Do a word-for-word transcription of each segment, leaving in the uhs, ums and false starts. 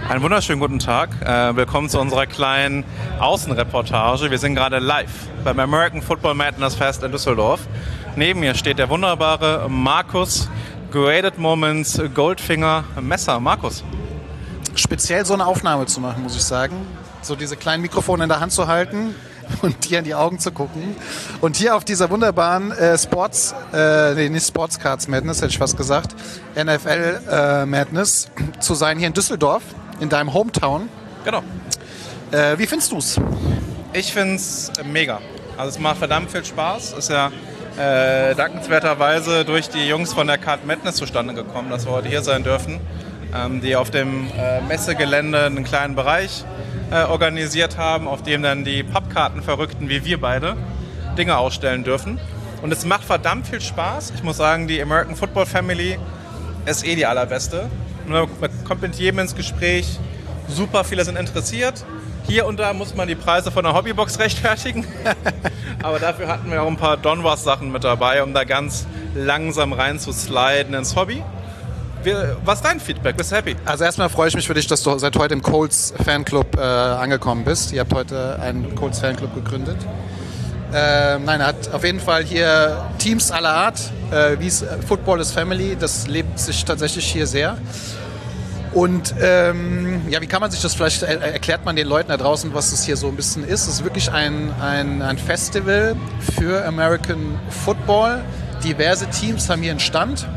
Einen wunderschönen guten Tag. Äh, willkommen zu unserer kleinen Außenreportage. Wir sind gerade live beim American Football Madness Fest in Düsseldorf. Neben mir steht der wunderbare Markus, Graded Moments, Goldfinger, Messer. Markus. Speziell so eine Aufnahme zu machen, muss ich sagen. So diese kleinen Mikrofone in der Hand zu halten und dir in die Augen zu gucken. Und hier auf dieser wunderbaren äh, Sports, äh, nee, nicht Sports Cards Madness, hätte ich fast gesagt, N F L äh, Madness zu sein, hier in Düsseldorf, in deinem Hometown. Genau. Äh, wie findest du es? Ich finde es mega. Also es macht verdammt viel Spaß. Ist ja äh, dankenswerterweise durch die Jungs von der Card Madness zustande gekommen, dass wir heute hier sein dürfen, ähm, die auf dem äh, Messegelände einen kleinen Bereich äh, organisiert haben, auf dem dann die Pappkartenverrückten wie wir beide Dinge ausstellen dürfen. Und es macht verdammt viel Spaß. Ich muss sagen, die American Football Family ist eh die allerbeste. Man kommt mit jedem ins Gespräch, super viele sind interessiert. Hier und da muss man die Preise von der Hobbybox rechtfertigen. Aber dafür hatten wir auch ein paar Donwas-Sachen mit dabei, um da ganz langsam rein zu sliden ins Hobby. Wir, was ist dein Feedback? Bist du happy? Also erstmal freue ich mich für dich, dass du seit heute im Colts Fanclub äh, angekommen bist. Ihr habt heute einen Colts Fanclub gegründet. Äh, nein, er hat auf jeden Fall hier Teams aller Art, äh, wie es Football is Family, das lebt sich tatsächlich hier sehr. Und ähm, ja, wie kann man sich das vielleicht, er, erklärt man den Leuten da draußen, was das hier so ein bisschen ist? Es ist wirklich ein, ein, ein Festival für American Football. Diverse Teams haben hier einen Stand.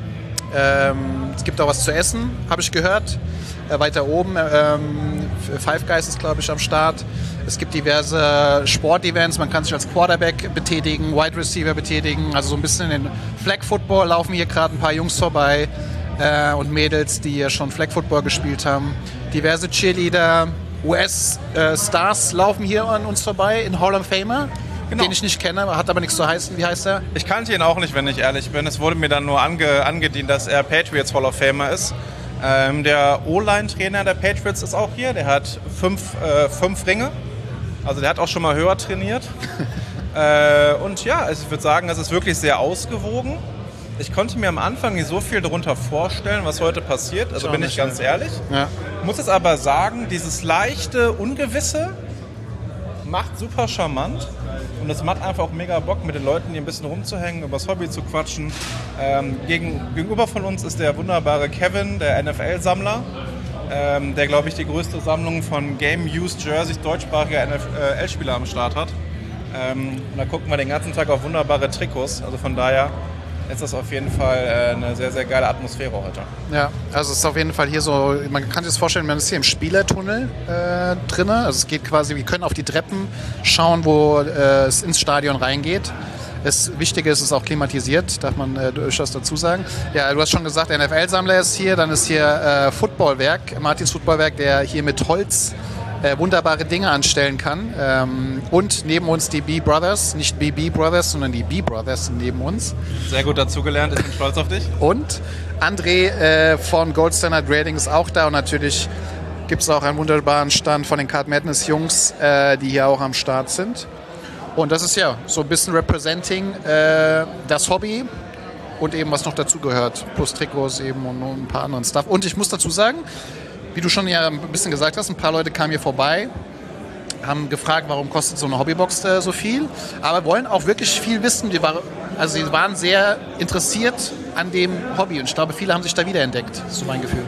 Ähm, es gibt auch was zu essen, habe ich gehört. Äh, weiter oben, ähm, Five Guys ist, glaube ich, am Start. Es gibt diverse Sportevents, man kann sich als Quarterback betätigen, Wide Receiver betätigen. Also so ein bisschen in Flag Football laufen hier gerade ein paar Jungs vorbei äh, und Mädels, die ja schon Flag Football gespielt haben. Diverse Cheerleader, U S-Stars äh, laufen hier an uns vorbei, in Hall of Famer. Genau. Den ich nicht kenne, hat aber nichts zu heißen. Wie heißt er? Ich kannte ihn auch nicht, wenn ich ehrlich bin. Es wurde mir dann nur ange, angedient, dass er Patriots Hall of Famer ist. Ähm, der O-Line-Trainer der Patriots ist auch hier. Der hat fünf, äh, fünf Ringe. Also der hat auch schon mal höher trainiert. äh, und ja, also ich würde sagen, es ist wirklich sehr ausgewogen. Ich konnte mir am Anfang nicht so viel darunter vorstellen, was heute passiert. Also bin ich ganz ehrlich. Ja. Muss jetzt aber sagen, dieses leichte, Ungewisse macht super charmant. Und es macht einfach auch mega Bock, mit den Leuten hier ein bisschen rumzuhängen, über das Hobby zu quatschen. Ähm, gegen, gegenüber von uns ist der wunderbare Kevin, der N F L-Sammler, ähm, der, glaube ich, die größte Sammlung von Game-Used Jerseys deutschsprachiger N F L-Spieler am Start hat. Ähm, und da gucken wir den ganzen Tag auf wunderbare Trikots. Also von daher ist das auf jeden Fall äh, eine sehr, sehr geile Atmosphäre heute. Ja, also es ist auf jeden Fall hier so, man kann sich das vorstellen, man ist hier im Spielertunnel äh, drin. Also es geht quasi, wir können auf die Treppen schauen, wo äh, es ins Stadion reingeht. Das Wichtige ist, es ist auch klimatisiert, darf man äh, durchaus dazu sagen. Ja, du hast schon gesagt, N F L-Sammler ist hier, dann ist hier äh, Footballwerk, Martins Footballwerk, der hier mit Holz Äh, wunderbare Dinge anstellen kann. Ähm, und neben uns die B-Brothers, nicht B B Brothers, sondern die B-Brothers sind neben uns. Sehr gut dazugelernt, ich bin stolz auf dich. Und André äh, von Gold Standard Grading ist auch da und natürlich gibt es auch einen wunderbaren Stand von den Card Madness Jungs, äh, die hier auch am Start sind. Und das ist ja so ein bisschen representing äh, das Hobby und eben was noch dazugehört, plus Trikots eben und ein paar anderen Stuff. Und ich muss dazu sagen, wie du schon ja ein bisschen gesagt hast, ein paar Leute kamen hier vorbei, haben gefragt, warum kostet so eine Hobbybox äh, so viel, aber wollen auch wirklich viel wissen. Die war, also sie waren sehr interessiert an dem Hobby und ich glaube, viele haben sich da wiederentdeckt, ist so mein Gefühl.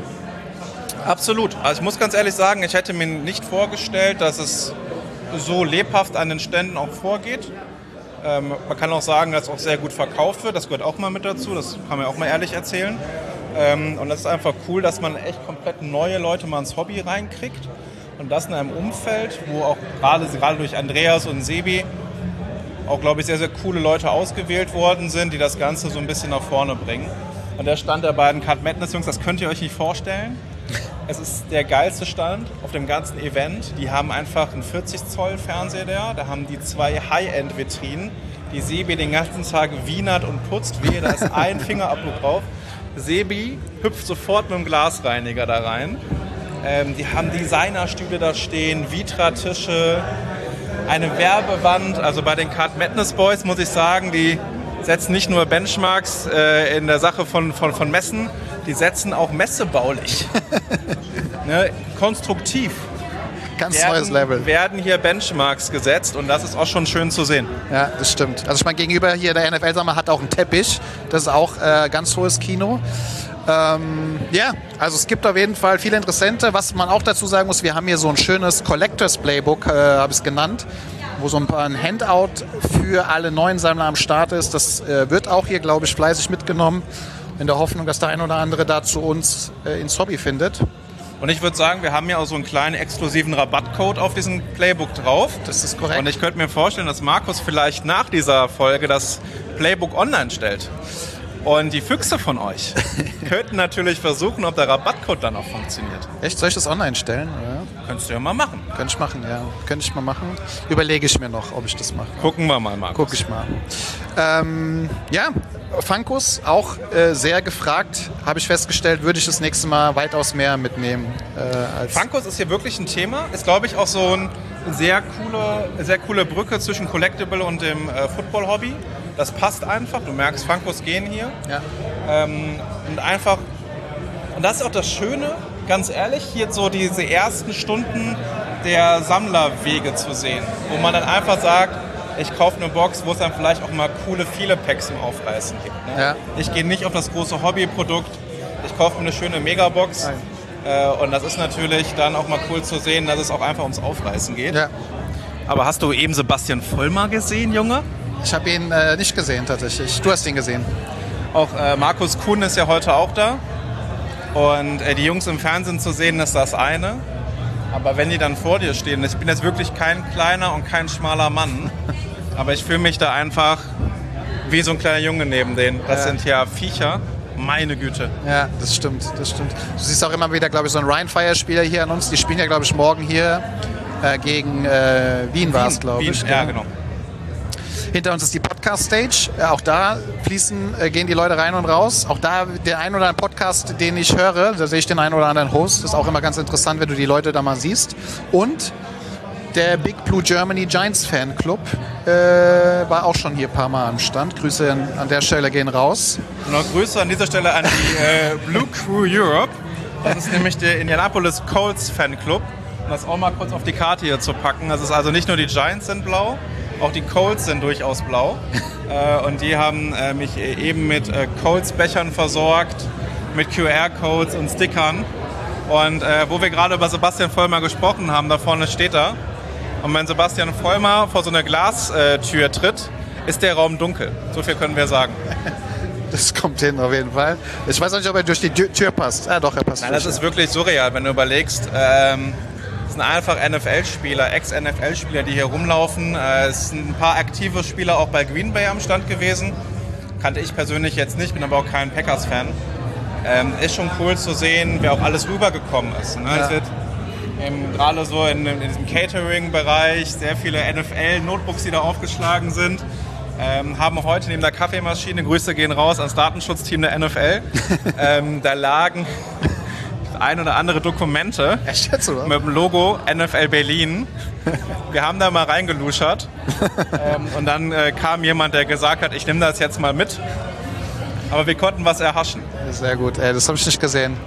Absolut. Also ich muss ganz ehrlich sagen, ich hätte mir nicht vorgestellt, dass es so lebhaft an den Ständen auch vorgeht. Ähm, man kann auch sagen, dass es auch sehr gut verkauft wird, das gehört auch mal mit dazu, das kann man auch mal ehrlich erzählen. Ähm, und das ist einfach cool, dass man echt komplett neue Leute mal ins Hobby reinkriegt. Und das in einem Umfeld, wo auch gerade, gerade durch Andreas und Sebi auch, glaube ich, sehr, sehr coole Leute ausgewählt worden sind, die das Ganze so ein bisschen nach vorne bringen. Und der Stand der beiden Card Madness Jungs, das könnt ihr euch nicht vorstellen. Es ist der geilste Stand auf dem ganzen Event. Die haben einfach einen vierzig Zoll Fernseher da. Da haben die zwei High-End-Vitrinen, die Sebi den ganzen Tag wienert und putzt. Wehe, da ist ein Fingerabdruck drauf. Sebi hüpft sofort mit dem Glasreiniger da rein. Ähm, die haben Designerstühle da stehen, Vitra-Tische, eine Werbewand. Also bei den Card Madness Boys muss ich sagen, die setzen nicht nur Benchmarks äh, in der Sache von, von, von Messen, die setzen auch messebaulich ne, konstruktiv Ganz werden, neues Level. werden hier Benchmarks gesetzt und das ist auch schon schön zu sehen. Ja, das stimmt. Also ich meine, gegenüber hier der N F L-Sommer hat auch einen Teppich. Das ist auch äh, ganz hohes Kino. Ähm, ja, also es gibt auf jeden Fall viele Interessante. Was man auch dazu sagen muss, wir haben hier so ein schönes Collectors Playbook, äh, habe ich es genannt, wo so ein, paar, ein Handout für alle neuen Sammler am Start ist. Das äh, wird auch hier, glaube ich, fleißig mitgenommen, in der Hoffnung, dass der ein oder andere da zu uns äh, ins Hobby findet. Und ich würde sagen, wir haben ja auch so einen kleinen exklusiven Rabattcode auf diesem Playbook drauf. Das ist korrekt. Und ich könnte mir vorstellen, dass Markus vielleicht nach dieser Folge das Playbook online stellt. Und die Füchse von euch könnten natürlich versuchen, ob der Rabattcode dann auch funktioniert. Echt? Soll ich das online stellen? Ja. Könntest du ja mal machen. Könnte ich machen, ja. Könnte ich mal machen. Überlege ich mir noch, ob ich das mache. Gucken wir mal, Markus. Guck ich mal. Ähm, ja, Funkos auch äh, sehr gefragt, habe ich festgestellt, würde ich das nächste Mal weitaus mehr mitnehmen. Äh, als Funkos ist hier wirklich ein Thema. Ist, glaube ich, auch so eine sehr coole, sehr coole Brücke zwischen Collectible und dem äh, Football-Hobby. Das passt einfach. Du merkst, Funkos gehen hier. Ja. Ähm, und einfach, und das ist auch das Schöne, ganz ehrlich, hier so diese ersten Stunden der Sammlerwege zu sehen, wo man dann einfach sagt, ich kaufe eine Box, wo es dann vielleicht auch mal coole, viele Packs zum Aufreißen gibt. Ne? Ja. Ich gehe nicht auf das große Hobbyprodukt, ich kaufe mir eine schöne Megabox äh, und das ist natürlich dann auch mal cool zu sehen, dass es auch einfach ums Aufreißen geht. Ja. Aber hast du eben Sebastian Vollmer gesehen, Junge? Ich habe ihn äh, nicht gesehen tatsächlich. Du hast ihn gesehen. Auch äh, Markus Kuhn ist ja heute auch da. Und äh, die Jungs im Fernsehen zu sehen, ist das eine. Aber wenn die dann vor dir stehen, ich bin jetzt wirklich kein kleiner und kein schmaler Mann, aber ich fühle mich da einfach wie so ein kleiner Junge neben denen. Das Ja. sind ja Viecher, meine Güte. Ja, das stimmt, das stimmt. Du siehst auch immer wieder, glaube ich, so einen Rheinfire-Spieler hier an uns. Die spielen ja, glaube ich, morgen hier äh, gegen äh, Wien war es, glaube ich. Ja, genau. Hinter uns ist die Podcast-Stage. Äh, auch da fließen, äh, gehen die Leute rein und raus. Auch da der ein oder andere Podcast, den ich höre, da sehe ich den einen oder anderen Host. Das ist auch immer ganz interessant, wenn du die Leute da mal siehst. Und der Big Blue Germany Giants Fanclub äh, war auch schon hier ein paar Mal am Stand. Grüße an, an der Stelle gehen raus. Und noch Grüße an dieser Stelle an die äh, Blue Crew Europe. Das ist nämlich der Indianapolis Colts Fanclub. Um das auch mal kurz auf die Karte hier zu packen. Das ist also nicht nur die Giants sind blau, auch die Colts sind durchaus blau. äh, und die haben äh, mich eben mit äh, Colts-Bechern versorgt, mit Q R-Codes und Stickern. Und äh, wo wir gerade über Sebastian Vollmer gesprochen haben, da vorne steht er. Und wenn Sebastian Vollmer vor so eine Glastür tritt, ist der Raum dunkel. So viel können wir sagen. Das kommt hin auf jeden Fall. Ich weiß auch nicht, ob er durch die Tür, Tür passt. Ja, doch, er passt. Nein, das ist wirklich surreal, wenn du überlegst. Ähm, es sind einfach N F L-Spieler, Ex-N F L-Spieler, die hier rumlaufen. Äh, es sind ein paar aktive Spieler auch bei Green Bay am Stand gewesen. Kannte ich persönlich jetzt nicht, bin aber auch kein Packers-Fan. Ähm, ist schon cool zu sehen, wer auch alles rübergekommen ist. Ne? Ja. Es wird ähm, gerade so in, in diesem Catering-Bereich sehr viele N F L-Notebooks, die da aufgeschlagen sind. Ähm, haben heute neben der Kaffeemaschine, Grüße gehen raus ans Datenschutzteam der N F L, ähm, da lagen ein oder andere Dokumente Echt jetzt, oder? mit dem Logo N F L Berlin. Wir haben da mal reingeluschert ähm, und dann äh, kam jemand, der gesagt hat, ich nehme das jetzt mal mit. Aber wir konnten was erhaschen. Sehr gut, ey, das habe ich nicht gesehen.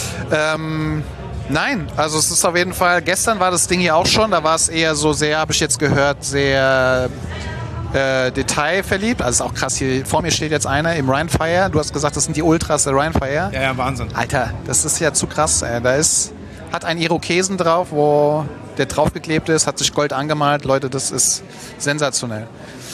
Ähm, nein, also es ist auf jeden Fall, gestern war das Ding hier auch schon, da war es eher so sehr, habe ich jetzt gehört, sehr äh, detailverliebt. Also es ist auch krass, hier vor mir steht jetzt einer im Rheinfire. Du hast gesagt, das sind die Ultras der Rheinfire. Ja, ja, Wahnsinn. Alter, das ist ja zu krass, ey. Da ist, hat ein Irokesen drauf, wo der draufgeklebt ist, hat sich Gold angemalt. Leute, das ist sensationell.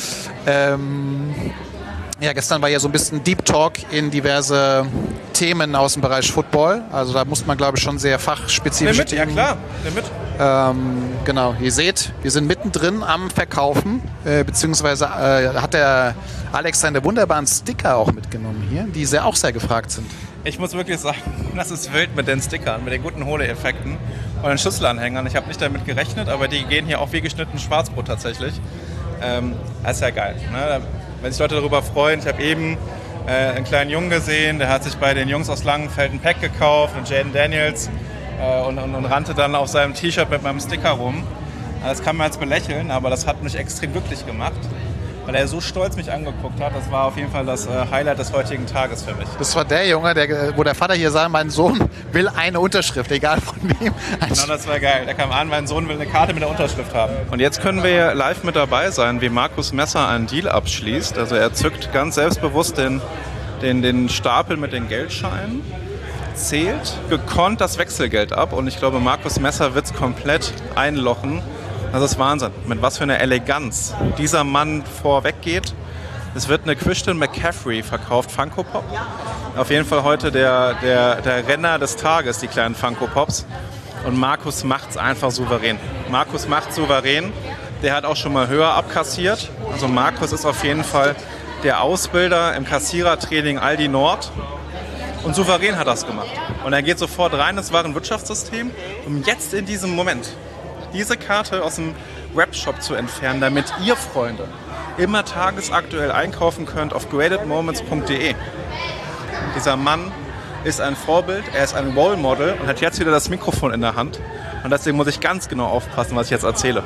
Ähm... Ja, gestern war ja so ein bisschen Deep Talk in diverse Themen aus dem Bereich Football. Also da muss man, glaube ich, schon sehr fachspezifisch... Nimm mit, ja klar, nimm mit. Ähm, genau, ihr seht, wir sind mittendrin am Verkaufen, äh, beziehungsweise äh, hat der Alex seine wunderbaren Sticker auch mitgenommen hier, die sehr, auch sehr gefragt sind. Ich muss wirklich sagen, das ist wild mit den Stickern, mit den guten Hole-Effekten und den Schlüsselanhängern. Ich habe nicht damit gerechnet, aber die gehen hier auch wie geschnitten Schwarzbrot tatsächlich. Ähm, das ist ja geil, ne? Wenn sich Leute darüber freuen. Ich habe eben äh, einen kleinen Jungen gesehen, der hat sich bei den Jungs aus Langenfeld ein Pack gekauft und Jaden Daniels äh, und, und, und rannte dann auf seinem T-Shirt mit meinem Sticker rum. Das kann man jetzt belächeln, aber das hat mich extrem glücklich gemacht. weil er so stolz mich angeguckt hat. Das war auf jeden Fall das äh, Highlight des heutigen Tages für mich. Das war der Junge, der, wo der Vater hier sagt, mein Sohn will eine Unterschrift, egal von wem. Genau, das war geil. Der kam an, mein Sohn will eine Karte mit der Unterschrift haben. Und jetzt können wir live mit dabei sein, wie Markus Messer einen Deal abschließt. Also er zückt ganz selbstbewusst den, den, den Stapel mit den Geldscheinen, zählt gekonnt das Wechselgeld ab und ich glaube, Markus Messer wird es komplett einlochen. Das ist Wahnsinn, mit was für einer Eleganz dieser Mann vorweggeht. Es wird eine Christian McCaffrey verkauft, Funko Pop. Auf jeden Fall heute der, der, der Renner des Tages, die kleinen Funko Pops. Und Markus macht es einfach souverän. Markus macht souverän. Der hat auch schon mal höher abkassiert. Also Markus ist auf jeden Fall der Ausbilder im Kassierertraining Aldi Nord. Und souverän hat er es gemacht. Und er geht sofort rein ins Warenwirtschaftssystem, um jetzt in diesem Moment diese Karte aus dem Webshop zu entfernen, damit ihr, Freunde, immer tagesaktuell einkaufen könnt auf graded moments punkt de. Dieser Mann ist ein Vorbild, er ist ein Role Model und hat jetzt wieder das Mikrofon in der Hand. Und deswegen muss ich ganz genau aufpassen, was ich jetzt erzähle.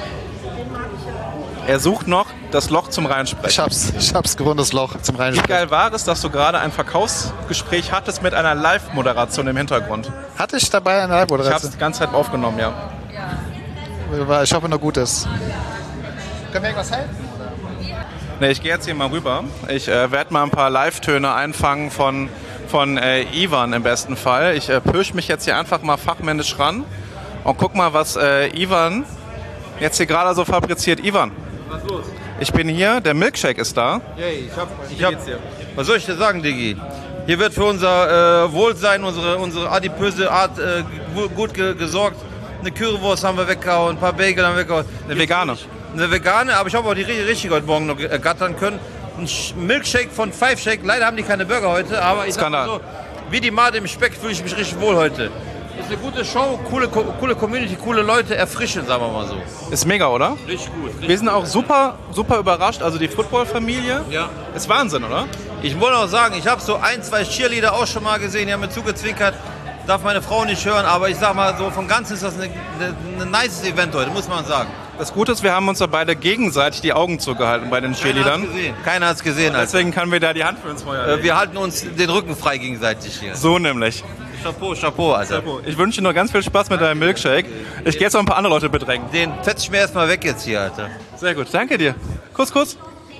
Er sucht noch das Loch zum Reinsprechen. Ich hab's, ich hab's gefunden, das Loch zum Reinsprechen. Wie geil war es, dass du gerade ein Verkaufsgespräch hattest mit einer Live-Moderation im Hintergrund? Hatte ich dabei eine Ich Live-Moderation? habe es die ganze Zeit aufgenommen, ja. Ich hoffe, nur Gutes. Können wir irgendwas helfen? Nee, ich gehe jetzt hier mal rüber. Ich äh, werde mal ein paar Live-Töne einfangen von, von äh, Ivan im besten Fall. Ich äh, pirsch mich jetzt hier einfach mal fachmännisch ran und guck mal, was äh, Ivan jetzt hier gerade so fabriziert. Ivan, was ist los? Ich bin hier, der Milkshake ist da. Hey, ich hab, ich hab, was soll ich dir sagen, Diggi? Hier wird für unser äh, Wohlsein, unsere, unsere adipöse Art äh, gut ge gesorgt. Eine Currywurst haben wir weggehauen, ein paar Bagel haben wir weggehauen. Eine vegane. Eine vegane, aber ich habe auch die richtig heute Morgen noch gattern können. Ein Milkshake von Five Shake. Leider haben die keine Burger heute, aber ich sag mal so, wie die Made im Speck fühle ich mich richtig wohl heute. Ist eine gute Show, coole, coole Community, coole Leute, erfrischend, sagen wir mal so. Ist mega, oder? Richtig gut. Richtig wir sind auch super, super überrascht. Also die Football-Familie ja. Ist Wahnsinn, oder? Ich wollte auch sagen, ich habe so ein, zwei Cheerleader auch schon mal gesehen, die haben mir zugezwinkert. Darf meine Frau nicht hören, aber ich sag mal so, vom Ganzen ist das ein ein nice Event heute, muss man sagen. Das Gute ist, wir haben uns da beide gegenseitig die Augen zugehalten bei den Cheerleadern. Keiner hat es gesehen. Alter. Deswegen können wir da die Hand für uns feuern. Äh, wir halten uns den Rücken frei gegenseitig hier. So nämlich. Chapeau, Chapeau, Alter. Chapeau. Ich wünsche dir noch ganz viel Spaß mit deinem Milkshake. Ich gehe jetzt noch ein paar andere Leute bedrängen. Den fetz ich mir erstmal weg jetzt hier, Alter. Sehr gut, danke dir. Kuss, Kuss.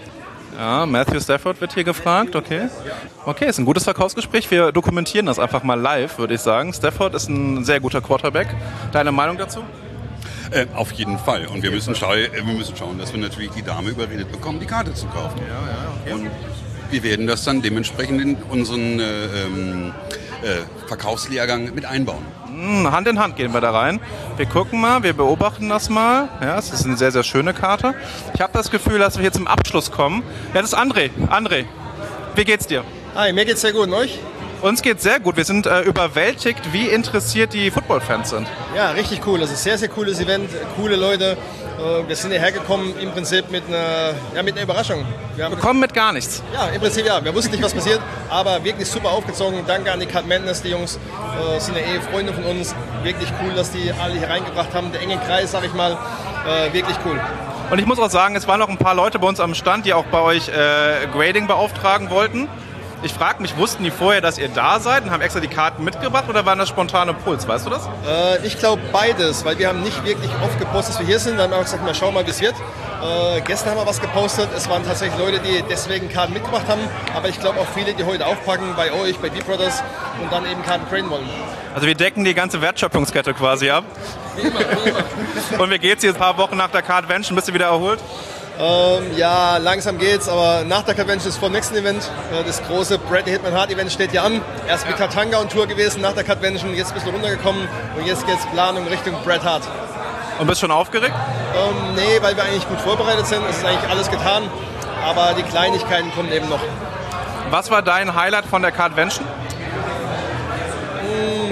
Ja, Matthew Stafford wird hier gefragt, okay. Okay, ist ein gutes Verkaufsgespräch. Wir dokumentieren das einfach mal live, würde ich sagen. Stafford ist ein sehr guter Quarterback. Deine Meinung dazu? Äh, auf jeden Fall. Und wir müssen, schau äh, wir müssen schauen, dass wir natürlich die Dame überredet bekommen, die Karte zu kaufen. Ja, ja, okay. Und wir werden das dann dementsprechend in unseren äh, ähm, äh, Verkaufslehrgang mit einbauen. Hand in Hand gehen wir da rein. Wir gucken mal, wir beobachten das mal. Ja, es ist eine sehr, sehr schöne Karte. Ich habe das Gefühl, dass wir hier zum Abschluss kommen. Ja, das ist André. André, wie geht's dir? Hi, mir geht's sehr gut. Und euch? Uns geht's sehr gut. Wir sind äh, überwältigt, wie interessiert die Football-Fans sind. Ja, richtig cool. Das ist ein sehr, sehr cooles Event. Coole Leute. Äh, wir sind hierher gekommen im Prinzip mit einer, ja, mit einer Überraschung. Wir, haben wir kommen mit gar nichts. Ja, im Prinzip ja. Wir wussten nicht, was passiert, aber wirklich super aufgezogen. Danke an die Cut Madness. Die Jungs äh, sind ja eh Freunde von uns. Wirklich cool, dass die alle hier reingebracht haben. Der enge Kreis, sag ich mal. Äh, wirklich cool. Und ich muss auch sagen, es waren noch ein paar Leute bei uns am Stand, die auch bei euch äh, Grading beauftragen wollten. Ich frage mich, wussten die vorher, dass ihr da seid und haben extra die Karten mitgebracht oder waren das spontane Puls? Weißt du das? Äh, ich glaube beides, weil wir haben nicht wirklich oft gepostet, dass wir hier sind. Wir haben auch gesagt, mal schauen mal, wie es wird. Äh, gestern haben wir was gepostet. Es waren tatsächlich Leute, die deswegen Karten mitgebracht haben. Aber ich glaube auch viele, die heute aufpacken bei euch, bei Deep Brothers und dann eben Karten traden wollen. Also wir decken die ganze Wertschöpfungskette quasi ab. Wie immer, wie immer. Und wie geht's jetzt ein paar Wochen nach der Cardvention? Bist du wieder erholt? Ähm, ja, langsam geht's, aber nach der Convention ist vor dem nächsten Event. Äh, das große Bradley Hitman Hart Event steht ja an. Erst mit Tatanga und Tour gewesen, nach der Convention, jetzt ein bisschen runtergekommen und jetzt geht's Planung Richtung Bret Hart. Und bist schon aufgeregt? Ähm, nee, weil wir eigentlich gut vorbereitet sind. Es ist eigentlich alles getan, aber die Kleinigkeiten kommen eben noch. Was war dein Highlight von der Cardvention? Hm,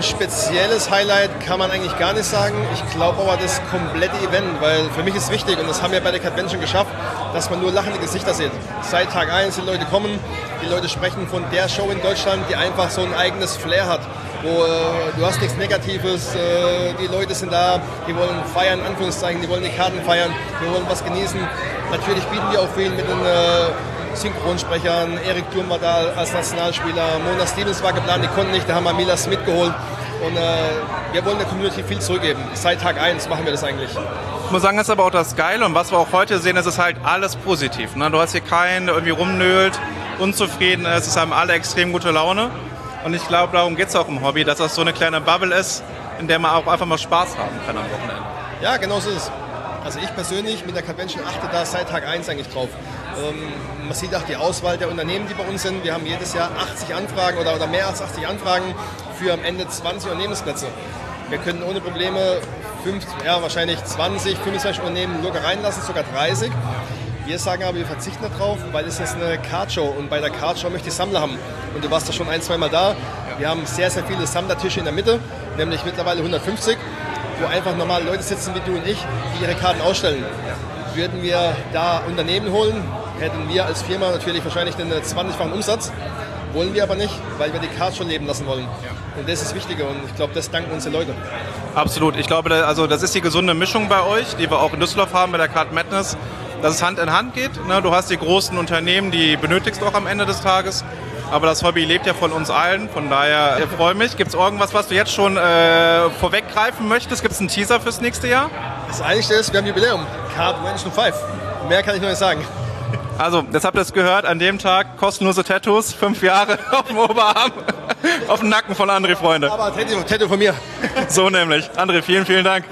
spezielles Highlight kann man eigentlich gar nicht sagen. Ich glaube aber das komplette Event, weil für mich ist wichtig, und das haben wir bei der Convention geschafft, dass man nur lachende Gesichter sieht. Seit Tag eins die Leute kommen, die Leute sprechen von der Show in Deutschland, die einfach so ein eigenes Flair hat. Wo, äh, du hast nichts Negatives, äh, die Leute sind da, die wollen feiern, in Anführungszeichen, die wollen die Karten feiern, die wollen was genießen. Natürlich bieten wir auch viel mit den äh, Synchronsprechern. Erik Thurm war da als Nationalspieler, Mona Stevens war geplant, die konnten nicht, da haben wir Milas mitgeholt. Und äh, wir wollen der Community viel zurückgeben. Seit Tag eins machen wir das eigentlich. Ich muss sagen, das ist aber auch das Geile, und was wir auch heute sehen, ist es halt alles positiv. Ne? Du hast hier keinen, der irgendwie rumnölt, unzufrieden ist, es haben alle extrem gute Laune. Und ich glaube, darum geht es auch im Hobby, dass das so eine kleine Bubble ist, in der man auch einfach mal Spaß haben kann am Wochenende. Ja, genau so ist es. Also ich persönlich mit der Convention achte da seit Tag eins eigentlich drauf. Ähm, man sieht auch die Auswahl der Unternehmen, die bei uns sind. Wir haben jedes Jahr achtzig Anfragen oder, oder mehr als achtzig Anfragen für am Ende zwanzig Unternehmensplätze. Wir können ohne Probleme fünf, ja, wahrscheinlich zwanzig, fünfundzwanzig Unternehmen locker reinlassen, sogar dreißig. Wir sagen aber, wir verzichten darauf, weil es ist eine Cardshow, und bei der Cardshow möchte ich Sammler haben. Und du warst da schon ein, zwei Mal da. Wir haben sehr, sehr viele Sammlertische in der Mitte, nämlich mittlerweile hundertfünfzig, wo einfach normale Leute sitzen wie du und ich, die ihre Karten ausstellen. Würden wir da Unternehmen holen, hätten wir als Firma natürlich wahrscheinlich den zwanzigfachen Umsatz. Wollen wir aber nicht, weil wir die Cardshow leben lassen wollen. Und das ist das Wichtige, und ich glaube, das danken unsere Leute. Absolut. Ich glaube, also das ist die gesunde Mischung bei euch, die wir auch in Düsseldorf haben bei der Card Madness, dass es Hand in Hand geht. Ne? Du hast die großen Unternehmen, die benötigst du auch am Ende des Tages. Aber das Hobby lebt ja von uns allen. Von daher äh, freue mich. Gibt es irgendwas, was du jetzt schon äh, vorweggreifen möchtest? Gibt es einen Teaser fürs nächste Jahr? Das Einzige ist, wir haben Jubiläum. Card Convention fünf. Mehr kann ich noch nicht sagen. Also, jetzt habt ihr es gehört. An dem Tag kostenlose Tattoos. Fünf Jahre auf dem Oberarm. Auf dem Nacken von André, Freunde. Aber Tattoo, Tattoo von mir. So nämlich. André, vielen, vielen Dank.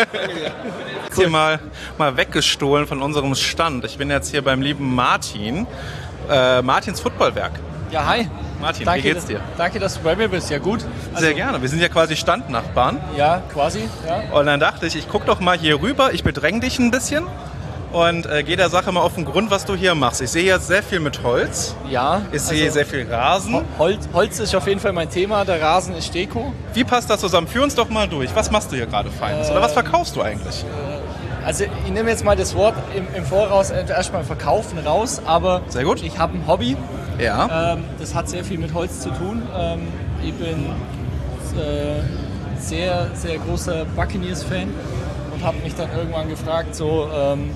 Jetzt hier mal, mal weggestohlen von unserem Stand. Ich bin jetzt hier beim lieben Martin. Äh, Martins Footballwerk. Ja, hi. Martin, danke, wie geht's dir? Danke, dass du bei mir bist. Ja, gut. Also, Sehr gerne. Wir sind ja quasi Standnachbarn. Ja, quasi. Ja. Und dann dachte ich, ich guck doch mal hier rüber. Ich bedränge dich ein bisschen und äh, gehe der Sache mal auf den Grund, was du hier machst. Ich sehe jetzt sehr viel mit Holz. Ja. Ich sehe also, sehr viel Rasen. Holz, Holz ist auf jeden Fall mein Thema. Der Rasen ist Deko. Wie passt das zusammen? Führ uns doch mal durch. Was machst du hier gerade Feines? Äh, Oder was verkaufst du eigentlich? Äh, Also ich nehme jetzt mal das Wort im, im Voraus erstmal verkaufen raus, aber sehr gut. Ich habe ein Hobby. Ja. Ähm, das hat sehr viel mit Holz zu tun. Ähm, ich bin äh, sehr, sehr großer Buccaneers-Fan und habe mich dann irgendwann gefragt, so, ähm,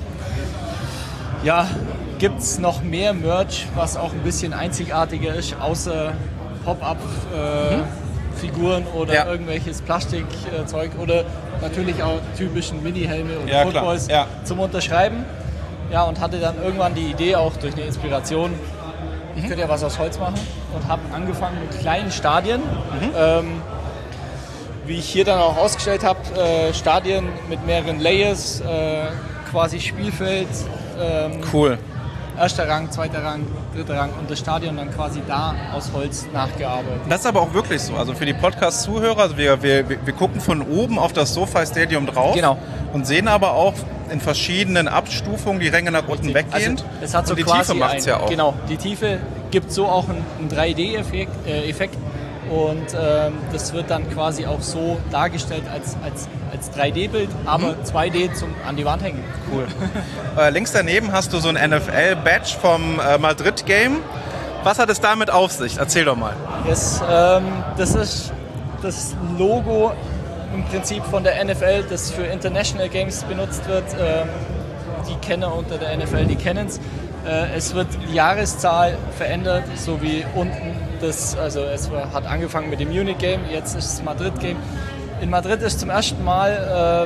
ja, gibt es noch mehr Merch, was auch ein bisschen einzigartiger ist, außer Pop-up äh, mhm. Figuren oder ja. irgendwelches Plastikzeug oder natürlich auch typischen Mini-Helme und ja, Footballs ja. zum Unterschreiben. Ja, und hatte dann irgendwann die Idee, auch durch eine Inspiration, ich könnte ja was aus Holz machen, und habe angefangen mit kleinen Stadien. Mhm. Ähm, wie ich hier dann auch ausgestellt habe, äh, Stadien mit mehreren Layers, äh, quasi Spielfeld. Ähm, cool. Erster Rang, zweiter Rang, dritter Rang und das Stadion dann quasi da aus Holz nachgearbeitet. Das ist aber auch wirklich so. Also für die Podcast-Zuhörer, also wir, wir, wir gucken von oben auf das SoFi-Stadium drauf genau. und sehen aber auch in verschiedenen Abstufungen die Ränge nach unten weggehen. Also es hat so und die quasi Tiefe macht es ja auch. Genau, die Tiefe gibt so auch einen, einen drei D-Effekt äh, Effekt. Und ähm, das wird dann quasi auch so dargestellt als, als, als drei D-Bild, aber mhm. zwei D zum an die Wand hängen. Cool. äh, links daneben hast du so ein N F L-Badge vom äh, Madrid-Game. Was hat es damit auf sich? Erzähl doch mal. Yes, ähm, das ist das Logo im Prinzip von der N F L, das für International Games benutzt wird. Ähm, die Kenner unter der N F L, die kennen es. Äh, es wird die Jahreszahl verändert, so wie unten. Das, also es hat angefangen mit dem Munich Game, jetzt ist es Madrid Game. In Madrid ist zum ersten Mal ähm,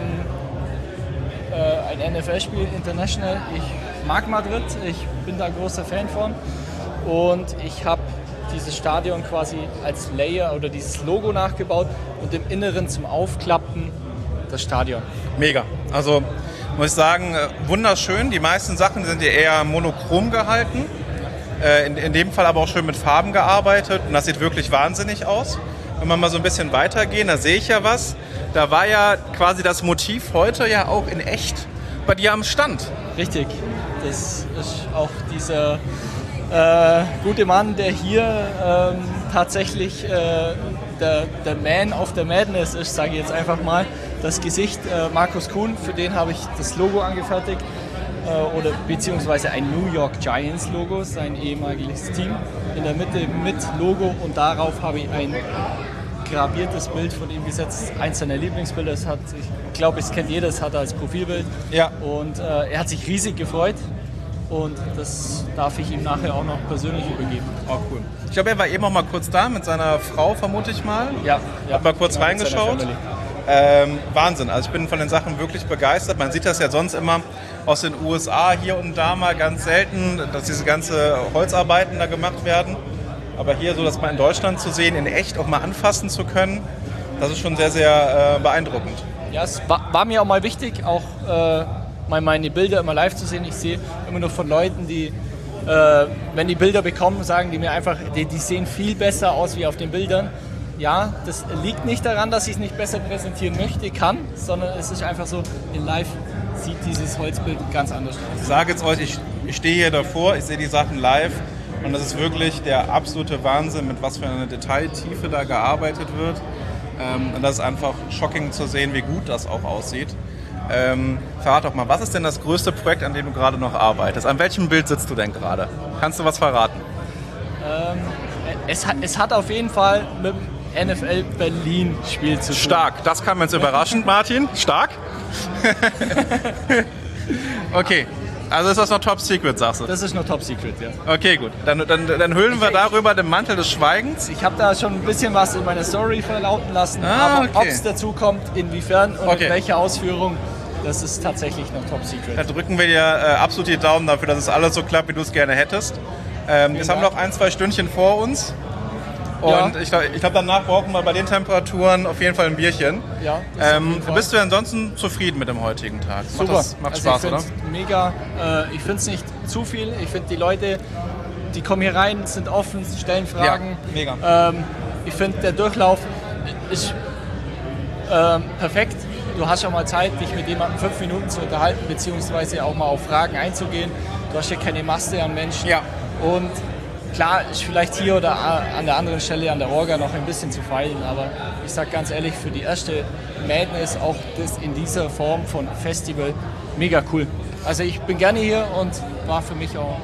äh, ein N F L-Spiel international. Ich mag Madrid, ich bin da großer Fan von und ich habe dieses Stadion quasi als Layer oder dieses Logo nachgebaut und im Inneren zum Aufklappen das Stadion. Mega. Also muss ich sagen, wunderschön. Die meisten Sachen sind ja eher monochrom gehalten. In, in dem Fall aber auch schön mit Farben gearbeitet und das sieht wirklich wahnsinnig aus. Wenn wir mal so ein bisschen weitergehen, da sehe ich ja was. Da war ja quasi das Motiv heute ja auch in echt bei dir am Stand. Richtig. Das ist auch dieser äh, gute Mann, der hier ähm, tatsächlich äh, der, der Man of the Madness ist, sage ich jetzt einfach mal, das Gesicht äh, Markus Kuhn, für den habe ich das Logo angefertigt, äh, oder beziehungsweise ein New York Giants Logo, sein ehemaliges Team, in der Mitte mit Logo und darauf habe ich ein graviertes Bild von ihm gesetzt, eins seiner Lieblingsbilder. Das hat, ich glaube, es kennt jeder, das hat er als Profilbild. Ja. Und äh, er hat sich riesig gefreut und das darf ich ihm nachher auch noch persönlich übergeben. Oh, cool. Ich glaube, er war eben auch mal kurz da mit seiner Frau, vermute ich mal. Ja. ja. Hab mal kurz genau, reingeschaut. Ähm, Wahnsinn, also ich bin von den Sachen wirklich begeistert. Man sieht das ja sonst immer aus den U S A hier und da mal ganz selten, dass diese ganze Holzarbeiten da gemacht werden. Aber hier so, das mal in Deutschland zu sehen, in echt auch mal anfassen zu können, das ist schon sehr, sehr äh, beeindruckend. Ja, es war, war mir auch mal wichtig, auch äh, mal meine Bilder immer live zu sehen. Ich sehe immer nur von Leuten, die, äh, wenn die Bilder bekommen, sagen die mir einfach, die, die sehen viel besser aus wie auf den Bildern. Ja, das liegt nicht daran, dass ich es nicht besser präsentieren möchte, kann, sondern es ist einfach so, in live sieht dieses Holzbild ganz anders aus. Ich sage jetzt euch, ich, ich stehe hier davor, ich sehe die Sachen live. Und das ist wirklich der absolute Wahnsinn, mit was für einer Detailtiefe da gearbeitet wird. Ähm, und das ist einfach shocking zu sehen, wie gut das auch aussieht. Ähm, verrat doch mal, was ist denn das größte Projekt, an dem du gerade noch arbeitest? An welchem Bild sitzt du denn gerade? Kannst du was verraten? Ähm, es, hat, es hat auf jeden Fall mit dem N F L Berlin Spiel zu tun. Stark, das kam jetzt überraschend, Martin. Stark. Okay. Also ist das noch Top Secret, sagst du? Das ist noch Top Secret, ja. Okay, gut. Dann, dann, dann hüllen wir darüber den Mantel des Schweigens. Ich habe da schon ein bisschen was in meiner Story verlauten lassen, ah, aber okay. ob es dazu kommt, inwiefern und okay. mit welcher Ausführung, das ist tatsächlich noch Top Secret. Da drücken wir dir äh, absolut die Daumen dafür, dass es alles so klappt, wie du es gerne hättest. Ähm, jetzt haben wir noch ein, zwei Stündchen vor uns. Und ja. ich glaube, ich glaub, danach brauchen wir bei den Temperaturen auf jeden Fall ein Bierchen. Ja, ähm, bist du ansonsten zufrieden mit dem heutigen Tag? Super. Macht, das, macht also Spaß, ich oder? Mega. Äh, ich finde es nicht zu viel. Ich finde, die Leute, die kommen hier rein, sind offen, stellen Fragen. Ja, mega. Ähm, ich finde, der Durchlauf ist ähm, perfekt. Du hast schon mal Zeit, dich mit jemandem fünf Minuten zu unterhalten, beziehungsweise auch mal auf Fragen einzugehen. Du hast ja keine Masse an Menschen. Ja. Und klar, ist vielleicht hier oder an der anderen Stelle an der Orga noch ein bisschen zu feilen, aber ich sag ganz ehrlich, für die erste Madness auch das in dieser Form von Festival mega cool. Also ich bin gerne hier und war für mich auch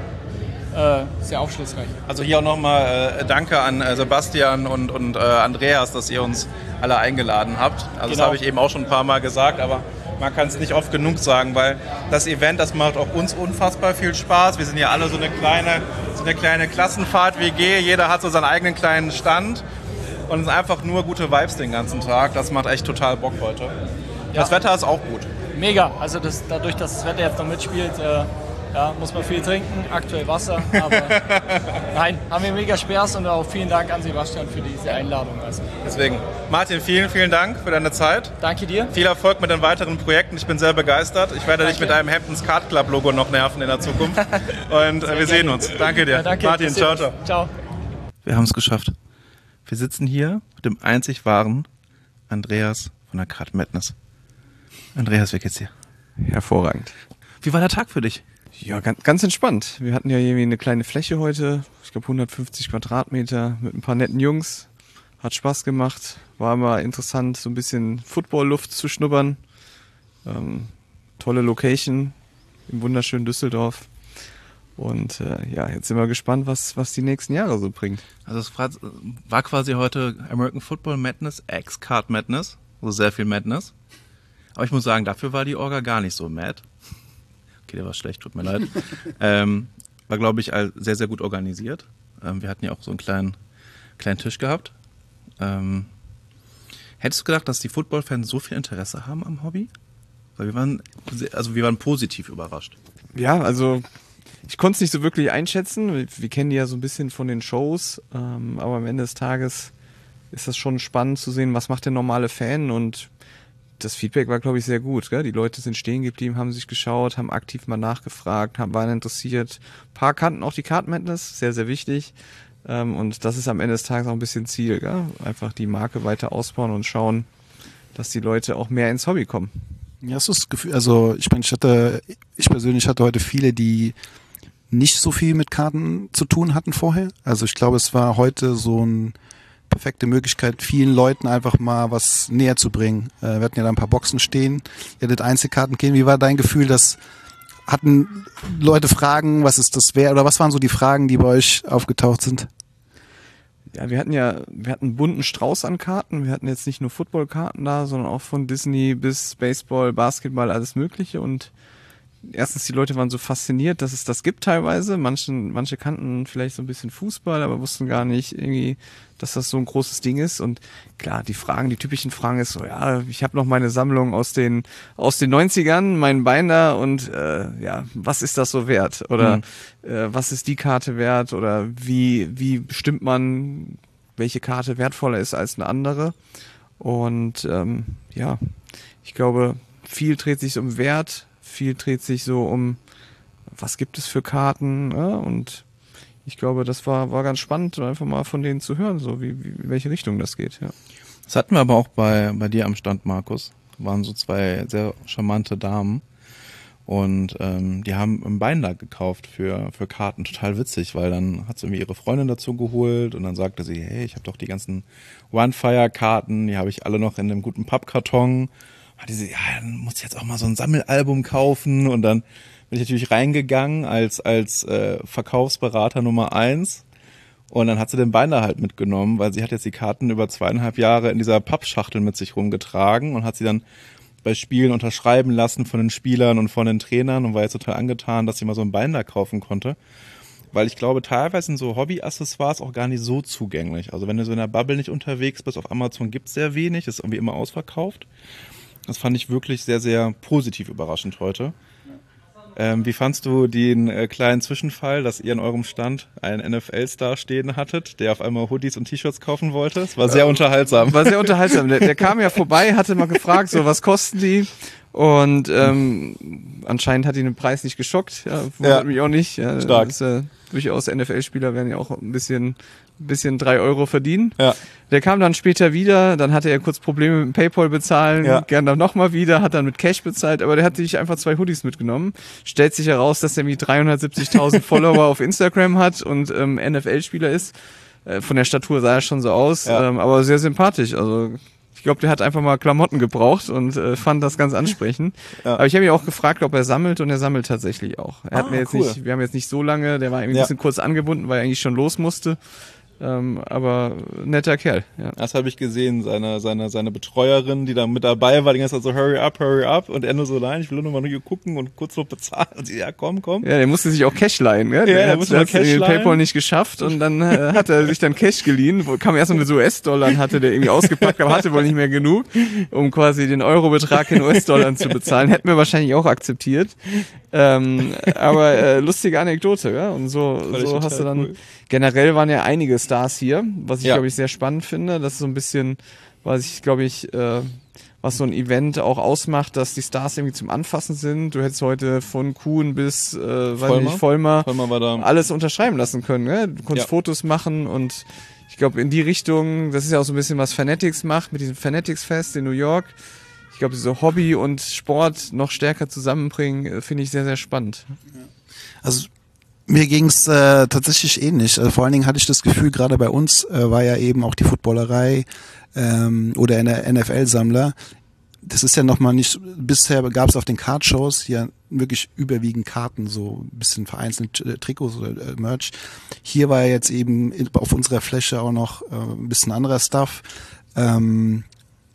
äh, sehr aufschlussreich. Also hier auch nochmal äh, Danke an äh, Sebastian und, und äh, Andreas, dass ihr uns alle eingeladen habt. Also genau. Das habe ich eben auch schon ein paar Mal gesagt, aber man kann es nicht oft genug sagen, weil das Event, das macht auch uns unfassbar viel Spaß. Wir sind ja alle so eine kleine, so eine kleine Klassenfahrt-W G. Jeder hat so seinen eigenen kleinen Stand. Und es ist einfach nur gute Vibes den ganzen Tag. Das macht echt total Bock heute. Ja. Das Wetter ist auch gut. Mega. Also das, dadurch, dass das Wetter jetzt noch mitspielt, äh, ja, muss man viel trinken. Aktuell Wasser. Aber nein, haben wir mega Spaß und auch vielen Dank an Sebastian für diese Einladung. Also. Deswegen, Martin, vielen, vielen Dank für deine Zeit. Danke dir. Viel Erfolg mit den weiteren Projekten. Ich bin sehr begeistert. Ich werde danke. dich mit einem Hamptons Card Club Logo noch nerven in der Zukunft. Und äh, wir sehen uns. Danke dir. Ja, danke. Martin, ciao, ciao. Ciao. Wir haben es geschafft. Wir sitzen hier mit dem einzig wahren Andreas von der Card Madness. Andreas, wie geht's dir? Hervorragend. Wie war der Tag für dich? Ja, ganz, ganz entspannt. Wir hatten ja irgendwie eine kleine Fläche heute, ich glaube hundertfünfzig Quadratmeter mit ein paar netten Jungs. Hat Spaß gemacht, war immer interessant, so ein bisschen Football-Luft zu schnuppern. Ähm, tolle Location im wunderschönen Düsseldorf. Und äh, ja, jetzt sind wir gespannt, was, was die nächsten Jahre so bringt. Also es war quasi heute American Football Madness, X-Card Madness, also sehr viel Madness. Aber ich muss sagen, dafür war die Orga gar nicht so mad. Okay, der war schlecht, tut mir leid. ähm, war, glaube ich, sehr, sehr gut organisiert. Ähm, wir hatten ja auch so einen kleinen, kleinen Tisch gehabt. Ähm, hättest du gedacht, dass die Football-Fans so viel Interesse haben am Hobby? Weil wir waren, also wir waren positiv überrascht. Ja, also ich konnte es nicht so wirklich einschätzen. Wir, wir kennen die ja so ein bisschen von den Shows, ähm, aber am Ende des Tages ist das schon spannend zu sehen, was macht der normale Fan, und das Feedback war, glaube ich, sehr gut. Gell? Die Leute sind stehen geblieben, haben sich geschaut, haben aktiv mal nachgefragt, haben, waren interessiert. Ein paar kannten auch die Card Madness, sehr, sehr wichtig. Ähm, und das ist am Ende des Tages auch ein bisschen Ziel. Gell? Einfach die Marke weiter ausbauen und schauen, dass die Leute auch mehr ins Hobby kommen. Ja, das ist das Gefühl, also ich meine, ich hatte, ich persönlich hatte heute viele, die nicht so viel mit Karten zu tun hatten vorher. Also ich glaube, es war heute so ein perfekte Möglichkeit, vielen Leuten einfach mal was näher zu bringen. Äh, wir hatten ja da ein paar Boxen stehen, ihr hattet Einzelkarten gehen. Wie war dein Gefühl, dass hatten Leute Fragen, was ist das wert, oder was waren so die Fragen, die bei euch aufgetaucht sind? Ja, wir hatten ja, wir hatten einen bunten Strauß an Karten. Wir hatten jetzt nicht nur Footballkarten da, sondern auch von Disney bis Baseball, Basketball, alles Mögliche. Und erstens, die Leute waren so fasziniert, dass es das gibt teilweise. Manchen, manche kannten vielleicht so ein bisschen Fußball, aber wussten gar nicht irgendwie, dass das so ein großes Ding ist. Und klar, die Fragen, die typischen Fragen ist so, ja, ich habe noch meine Sammlung aus den aus den neunzigern, mein Binder und äh, ja, was ist das so wert? Oder mhm. äh, was ist die Karte wert? Oder wie wie bestimmt man, welche Karte wertvoller ist als eine andere? Und ähm, ja, ich glaube, viel dreht sich um Wert. Viel dreht sich so um, was gibt es für Karten, ja? Und ich glaube, das war, war ganz spannend, einfach mal von denen zu hören, so wie, wie in welche Richtung das geht. Ja. Das hatten wir aber auch bei, bei dir am Stand, Markus. Waren so zwei sehr charmante Damen und ähm, die haben einen Binder gekauft für, für Karten. Total witzig, weil dann hat sie irgendwie ihre Freundin dazu geholt und dann sagte sie, hey, ich habe doch die ganzen One-Fire-Karten, die habe ich alle noch in einem guten Pappkarton. Diese, ja, dann muss ich jetzt auch mal so ein Sammelalbum kaufen und dann bin ich natürlich reingegangen als als äh, Verkaufsberater Nummer eins und dann hat sie den Binder halt mitgenommen, weil sie hat jetzt die Karten über zweieinhalb Jahre in dieser Pappschachtel mit sich rumgetragen und hat sie dann bei Spielen unterschreiben lassen von den Spielern und von den Trainern und war jetzt total angetan, dass sie mal so einen Binder kaufen konnte. Weil ich glaube, teilweise sind so Hobby-Accessoires auch gar nicht so zugänglich. Also wenn du so in der Bubble nicht unterwegs bist, auf Amazon gibt's sehr wenig, ist irgendwie immer ausverkauft. Das fand ich wirklich sehr, sehr positiv überraschend heute. Ähm, wie fandst du den äh, kleinen Zwischenfall, dass ihr an eurem Stand einen N F L-Star stehen hattet, der auf einmal Hoodies und T-Shirts kaufen wollte? Es war sehr ähm, unterhaltsam. War sehr unterhaltsam. Der, der kam ja vorbei, hatte mal gefragt, so was kosten die? Und ähm, anscheinend hat ihn den Preis nicht geschockt. Ja, wundert ja. mich auch nicht. Ja, Stark. Das ist, äh, durchaus N F L-Spieler werden ja auch ein bisschen bisschen drei Euro verdienen. Ja. Der kam dann später wieder, dann hatte er kurz Probleme mit dem PayPal bezahlen, ja. gern dann nochmal wieder, hat dann mit Cash bezahlt, aber der hat sich einfach zwei Hoodies mitgenommen. Stellt sich heraus, dass er irgendwie dreihundertsiebzigtausend Follower auf Instagram hat und ähm, N F L-Spieler ist. Äh, von der Statur sah er schon so aus, ja. ähm, aber sehr sympathisch. Also ich glaube, der hat einfach mal Klamotten gebraucht und äh, fand das ganz ansprechend. Ja. Aber ich habe ihn auch gefragt, ob er sammelt und er sammelt tatsächlich auch. Er ah, hat mir jetzt cool. nicht, wir haben jetzt nicht so lange, der war irgendwie ja. ein bisschen kurz angebunden, weil er eigentlich schon los musste. Ähm, aber netter Kerl. Ja. Das habe ich gesehen, seine, seine, seine Betreuerin, die da mit dabei war, die ganze Zeit so hurry up, hurry up und er nur so, nein, ich will nur mal nur gucken und kurz noch bezahlen. Und sie, ja, komm, komm. Ja, der musste sich auch Cash leihen, ja. Ja, der, der hat, musste mal Cash den leihen. PayPal nicht geschafft und dann äh, hat er sich dann Cash geliehen, wo kam erst mal mit U S-Dollar und hatte der irgendwie ausgepackt, aber hatte wohl nicht mehr genug, um quasi den Eurobetrag in U S-Dollar zu bezahlen. Hätten wir wahrscheinlich auch akzeptiert. Ähm, aber äh, lustige Anekdote, ja. Und so, so hast du dann cool. Generell waren ja einige Stars hier, was ich ja. glaube ich sehr spannend finde. Das ist so ein bisschen, was ich glaube ich, äh, was so ein Event auch ausmacht, dass die Stars irgendwie zum Anfassen sind. Du hättest heute von Kuhn bis, äh, weiß Vollmer. nicht, Vollmer, Vollmer war da. alles unterschreiben lassen können. Ne? Du konntest ja. Fotos machen und ich glaube in die Richtung, das ist ja auch so ein bisschen was Fanatics macht mit diesem Fanatics Fest in New York. Ich glaube, so Hobby und Sport noch stärker zusammenbringen, finde ich sehr, sehr spannend. Also mir ging's äh, tatsächlich ähnlich. Also vor allen Dingen hatte ich das Gefühl, gerade bei uns äh, war ja eben auch die Footballerei ähm, oder in der N F L-Sammler. Das ist ja nochmal nicht, bisher gab es auf den Card-Shows ja wirklich überwiegend Karten, so ein bisschen vereinzelt äh, Trikots oder äh, Merch. Hier war ja jetzt eben auf unserer Fläche auch noch äh, ein bisschen anderer Stuff. Ähm,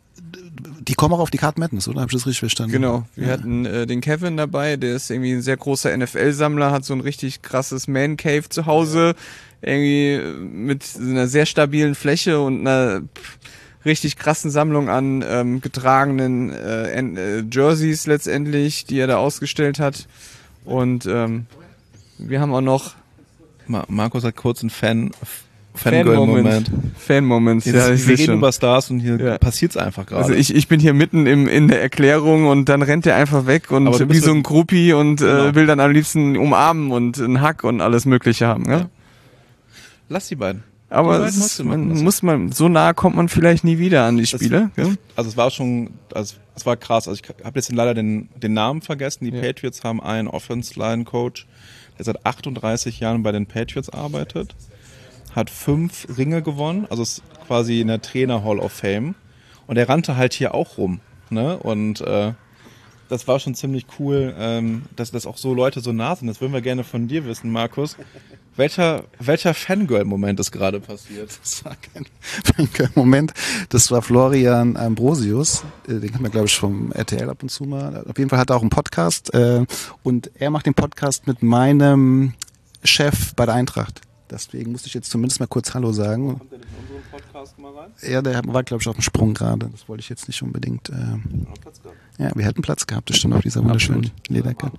Die kommen auch auf die Card Madness, oder? Hab ich das richtig verstanden? Genau. Wir ja. hatten äh, den Kevin dabei, der ist irgendwie ein sehr großer N F L-Sammler, hat so ein richtig krasses Man-Cave zu Hause, irgendwie mit einer sehr stabilen Fläche und einer pff, richtig krassen Sammlung an ähm, getragenen äh, äh, Jerseys letztendlich, die er da ausgestellt hat. Und ähm, wir haben auch noch... Ma- Markus hat kurz einen Fan... Fan-Moment. Fan-Moment. Ja, wir reden schon. Über Stars und hier ja. passiert's einfach gerade. Also ich, ich bin hier mitten im, in der Erklärung und dann rennt er einfach weg und wie so ein Groupie und genau. äh, will dann am liebsten umarmen und einen Hack und alles Mögliche haben. Ja? Ja. Lass die beiden. Aber die es, man muss man, so nah kommt man vielleicht nie wieder an die Spiele. Das, ja? Also es war schon, also es war krass. Also ich habe jetzt leider den, den Namen vergessen. Die ja. Patriots haben einen Offense-Line-Coach, der seit achtunddreißig Jahren bei den Patriots arbeitet. hat fünf Ringe gewonnen, also ist quasi in der Trainer Hall of Fame. Und er rannte halt hier auch rum. Ne? Und äh, das war schon ziemlich cool, ähm, dass, dass auch so Leute so nah sind. Das würden wir gerne von dir wissen, Markus. Welcher, welcher Fangirl-Moment ist gerade passiert? Das war kein Fangirl-Moment. Das war Florian Ambrosius. Den kennt man, glaube ich, vom R T L ab und zu mal. Auf jeden Fall hat er auch einen Podcast. Äh, und er macht den Podcast mit meinem Chef bei der Eintracht. Deswegen musste ich jetzt zumindest mal kurz Hallo sagen. Kommt der nicht in unseren Podcast mal rein? Ja, der war, glaube ich, auf dem Sprung gerade. Das wollte ich jetzt nicht unbedingt. Äh, Platz gehabt. Ja, wir hätten Platz gehabt. Das stand auf dieser wunderschönen Lederkette.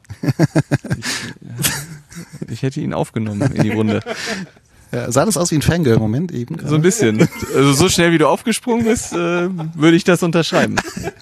Ich, ich hätte ihn aufgenommen in die Runde. Ja, sah das aus wie ein Fangirl-Moment eben? Gerade? So ein bisschen. Also so schnell wie du aufgesprungen bist, äh, würde ich das unterschreiben.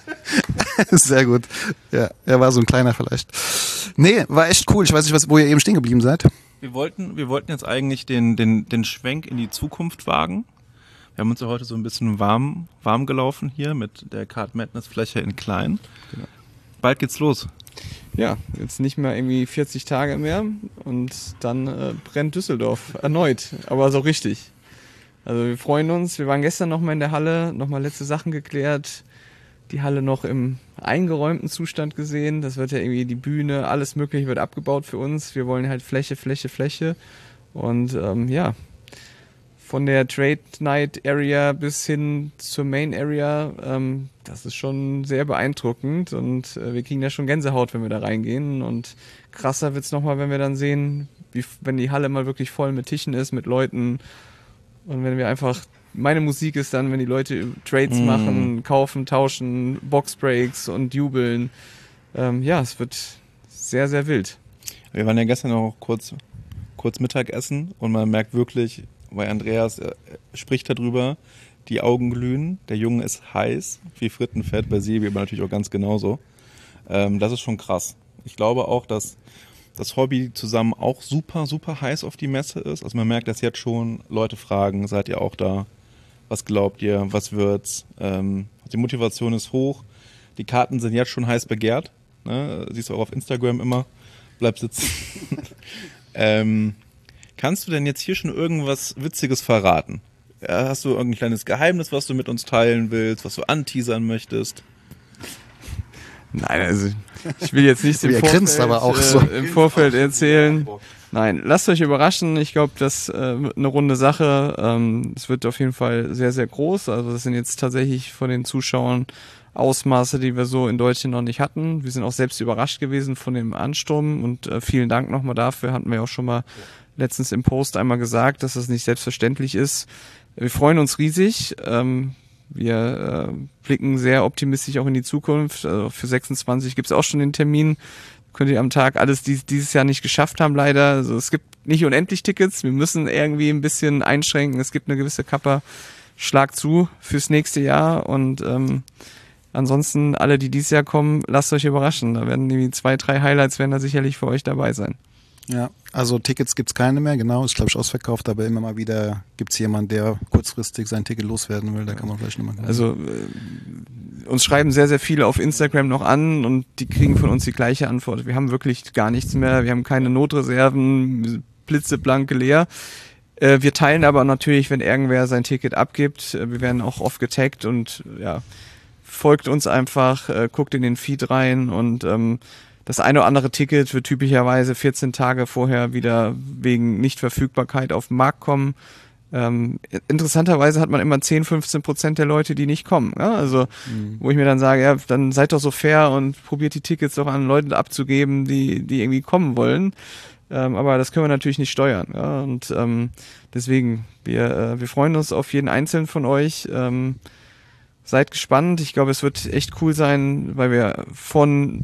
Sehr gut. Ja, er war so ein kleiner vielleicht. Nee, war echt cool. Ich weiß nicht, was, wo ihr eben stehen geblieben seid. Wir wollten, wir wollten jetzt eigentlich den, den, den Schwenk in die Zukunft wagen. Wir haben uns ja heute so ein bisschen warm, warm gelaufen hier mit der Card Madness Fläche in klein. Genau. Bald geht's los. Ja, jetzt nicht mehr irgendwie vierzig Tage mehr und dann äh, brennt Düsseldorf erneut, aber so richtig. Also wir freuen uns, wir waren gestern nochmal in der Halle, nochmal letzte Sachen geklärt, die Halle noch im eingeräumten Zustand gesehen, das wird ja irgendwie die Bühne, alles mögliche wird abgebaut für uns, wir wollen halt Fläche, Fläche, Fläche und ähm, ja, von der Trade Night Area bis hin zur Main Area, ähm, das ist schon sehr beeindruckend und äh, wir kriegen ja schon Gänsehaut, wenn wir da reingehen und krasser wird's nochmal, wenn wir dann sehen, wie, wenn die Halle mal wirklich voll mit Tischen ist, mit Leuten und wenn wir einfach, meine Musik ist dann, wenn die Leute Trades mm. machen, kaufen, tauschen, Boxbreaks und jubeln, ähm, ja, es wird sehr, sehr wild. Wir waren ja gestern auch kurz, kurz Mittagessen und man merkt wirklich, weil Andreas äh, spricht darüber, die Augen glühen, der Junge ist heiß, wie Frittenfett, bei Sebi aber natürlich auch ganz genauso. Ähm, das ist schon krass. Ich glaube auch, dass das Hobby zusammen auch super, super heiß auf die Messe ist. Also man merkt, dass jetzt schon Leute fragen, seid ihr auch da? Was glaubt ihr? Was wird's? Ähm, die Motivation ist hoch. Die Karten sind jetzt schon heiß begehrt. Ne? Siehst du auch auf Instagram immer. Bleib sitzen. ähm, Kannst du denn jetzt hier schon irgendwas Witziges verraten? Ja, hast du irgendein kleines Geheimnis, was du mit uns teilen willst, was du anteasern möchtest? Nein, also ich will jetzt nichts im Ihr Vorfeld, grinst aber auch äh, so. im Vorfeld erzählen. Nein, lasst euch überraschen. Ich glaube, das äh, wird eine runde Sache. Ähm, es wird auf jeden Fall sehr, sehr groß. Also das sind jetzt tatsächlich von den Zuschauern Ausmaße, die wir so in Deutschland noch nicht hatten. Wir sind auch selbst überrascht gewesen von dem Ansturm und äh, vielen Dank nochmal dafür. Hatten wir auch schon mal letztens im Post einmal gesagt, dass das nicht selbstverständlich ist. Wir freuen uns riesig. Ähm, wir äh, blicken sehr optimistisch auch in die Zukunft. Also für sechsundzwanzig gibt es auch schon den Termin. Könnt ihr am Tag alles dies, dieses Jahr nicht geschafft haben, leider. Also es gibt nicht unendlich Tickets. Wir müssen irgendwie ein bisschen einschränken. Es gibt eine gewisse Kappa. Schlag zu fürs nächste Jahr und ähm, ansonsten alle, die dieses Jahr kommen, lasst euch überraschen. Da werden irgendwie zwei, drei Highlights werden da sicherlich für euch dabei sein. Ja, also Tickets gibt's keine mehr, genau, ist glaube ich ausverkauft, aber immer mal wieder gibt's jemanden, der kurzfristig sein Ticket loswerden will, da kann man vielleicht nochmal... Also äh, uns schreiben sehr, sehr viele auf Instagram noch an und die kriegen von uns die gleiche Antwort. Wir haben wirklich gar nichts mehr, wir haben keine Notreserven, blitzeblanke leer. Äh, wir teilen aber natürlich, wenn irgendwer sein Ticket abgibt, äh, wir werden auch oft getaggt und ja, folgt uns einfach, äh, guckt in den Feed rein und ähm, das eine oder andere Ticket wird typischerweise vierzehn Tage vorher wieder wegen Nichtverfügbarkeit auf den Markt kommen. Ähm, interessanterweise hat man immer zehn, fünfzehn Prozent der Leute, die nicht kommen. Ja? Also, mhm. wo ich mir dann sage, ja, dann seid doch so fair und probiert die Tickets doch an Leuten abzugeben, die, die irgendwie kommen wollen. Ähm, aber das können wir natürlich nicht steuern. Ja? Und ähm, deswegen, wir, äh, wir freuen uns auf jeden Einzelnen von euch. Ähm, seid gespannt. Ich glaube, es wird echt cool sein, weil wir von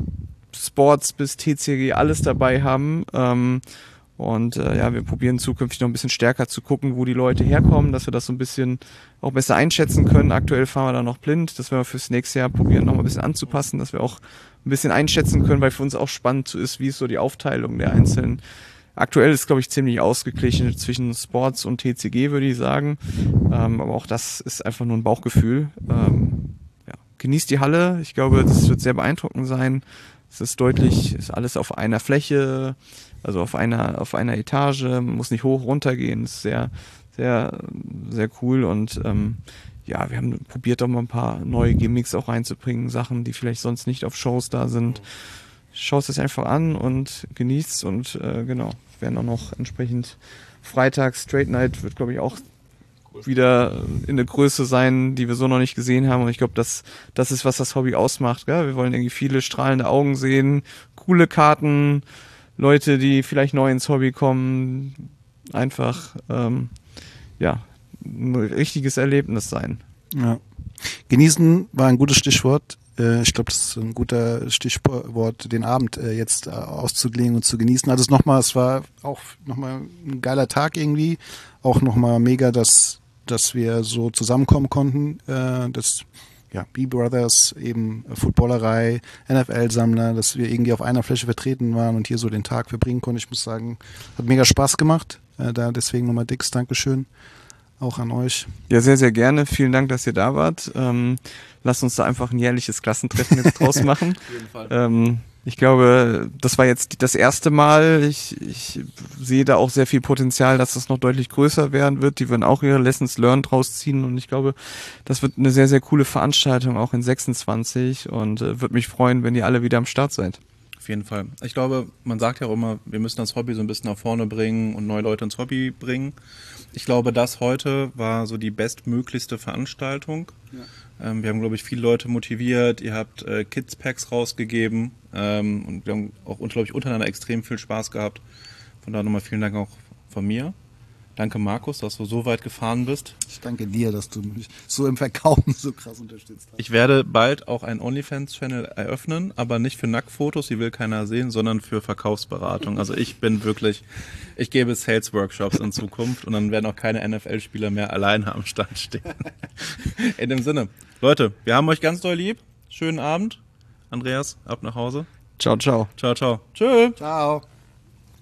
Sports bis T C G alles dabei haben. Ähm, und äh, ja, wir probieren zukünftig noch ein bisschen stärker zu gucken, wo die Leute herkommen, dass wir das so ein bisschen auch besser einschätzen können. Aktuell fahren wir da noch blind. Das werden wir fürs nächste Jahr probieren, noch mal ein bisschen anzupassen, dass wir auch ein bisschen einschätzen können, weil für uns auch spannend ist, wie ist so die Aufteilung der einzelnen. Aktuell ist, glaube ich, ziemlich ausgeglichen zwischen Sports und T C G, würde ich sagen. Ähm, aber auch das ist einfach nur ein Bauchgefühl. Ähm, ja. Genießt die Halle. Ich glaube, das wird sehr beeindruckend sein. Es ist deutlich, ist alles auf einer Fläche, also auf einer, auf einer Etage, man muss nicht hoch runter gehen, es ist sehr, sehr, sehr cool und ähm, ja, wir haben probiert auch mal ein paar neue Gimmicks auch reinzubringen, Sachen, die vielleicht sonst nicht auf Shows da sind. Schaust es einfach an und genießt und äh, genau, werden auch noch entsprechend Freitag Straight Night wird, glaube ich, auch wieder in der Größe sein, die wir so noch nicht gesehen haben und ich glaube, das, das ist, was das Hobby ausmacht. Gell? Wir wollen irgendwie viele strahlende Augen sehen, coole Karten, Leute, die vielleicht neu ins Hobby kommen, einfach ähm, ja, ein richtiges Erlebnis sein. Ja. Genießen war ein gutes Stichwort. Ich glaube, das ist ein guter Stichwort, den Abend jetzt auszuklingen und zu genießen. Also es nochmal, es war auch nochmal ein geiler Tag irgendwie. Auch nochmal mega, dass, dass wir so zusammenkommen konnten. Das, ja, B-Brothers, eben Footballerei, N F L-Sammler, dass wir irgendwie auf einer Fläche vertreten waren und hier so den Tag verbringen konnten. Ich muss sagen, hat mega Spaß gemacht. Da deswegen nochmal dickes Dankeschön. Auch an euch. Ja, sehr, sehr gerne. Vielen Dank, dass ihr da wart. Ähm, lasst uns da einfach ein jährliches Klassentreffen jetzt draus machen. Auf jeden Fall. Ähm, ich glaube, das war jetzt das erste Mal. Ich, ich sehe da auch sehr viel Potenzial, dass das noch deutlich größer werden wird. Die werden auch ihre Lessons learned draus ziehen und ich glaube, das wird eine sehr, sehr coole Veranstaltung, auch in sechsundzwanzig und äh, würde mich freuen, wenn ihr alle wieder am Start seid. Auf jeden Fall. Ich glaube, man sagt ja auch immer, wir müssen das Hobby so ein bisschen nach vorne bringen und neue Leute ins Hobby bringen. Ich glaube, das heute war so die bestmöglichste Veranstaltung. Ja. Ähm, wir haben, glaube ich, viele Leute motiviert. Ihr habt äh, Kids-Packs rausgegeben ähm, und wir haben auch, glaube ich, untereinander extrem viel Spaß gehabt. Von daher nochmal vielen Dank auch von mir. Danke, Markus, dass du so weit gefahren bist. Ich danke dir, dass du mich so im Verkaufen so krass unterstützt hast. Ich werde bald auch einen OnlyFans-Channel eröffnen, aber nicht für Nacktfotos, die will keiner sehen, sondern für Verkaufsberatung. Also ich bin wirklich, ich gebe Sales-Workshops in Zukunft und dann werden auch keine N F L-Spieler mehr alleine am Start stehen. In dem Sinne, Leute, wir haben euch ganz doll lieb. Schönen Abend. Andreas, ab nach Hause. Ciao, ciao. Ciao, ciao. Tschö. Ciao.